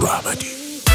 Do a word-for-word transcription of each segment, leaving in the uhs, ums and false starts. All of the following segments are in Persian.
شهور احمدی.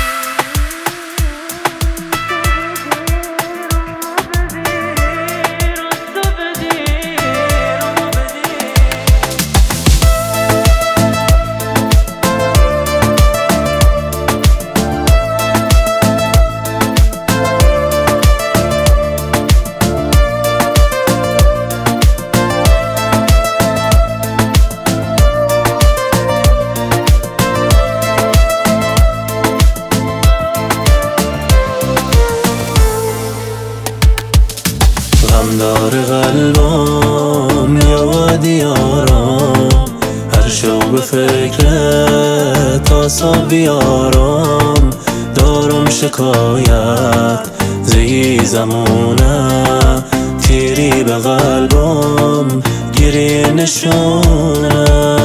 غمدار قلبم یاد یارم، هر شب به فکر تاسا بیارم. دارم شکایت زی زمانه، تیری به قلبم گیری نشونه.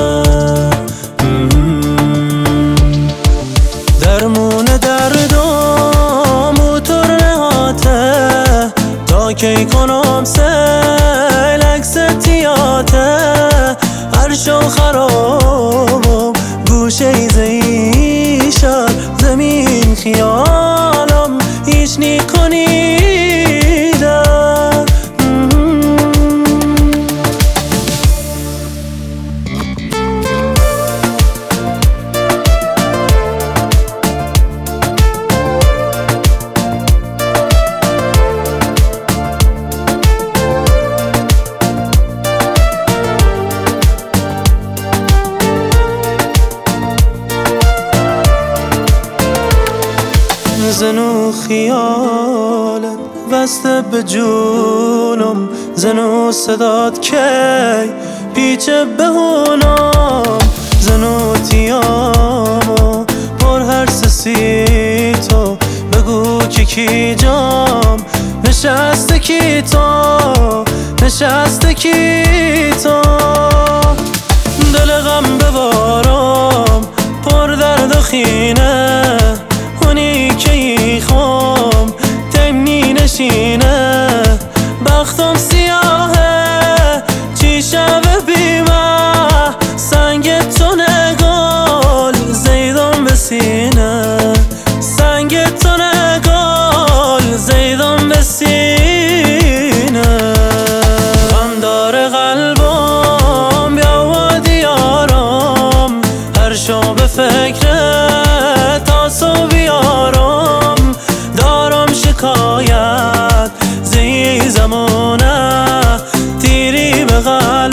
درمون دردم و ترهاته، تا کی کنم سلک ستیاته. هر شو خرابم گوشه زی شر، زمین خیالم هیچ نیکنیده. زنو خیالت بسته به جونم، زنو صدات کی پیچه بهونم. زنو تیامو پر هر سسی تو، بگو که کی جام نشسته کی تو، نشسته کی تو. دل غم ببارم پر درد و خینه، اونی که ایخوام تمنی نشینه. بختم سیاهه چی شب بیمه، سنگ تو نگل زیدم به سینه. سنگ تو نگل زیدم به سینه. غمدار قلبم بیاد یارم، هر شب به فکر تاسو بیارم. دارم شکایت زی زمانه، تیری به قلبم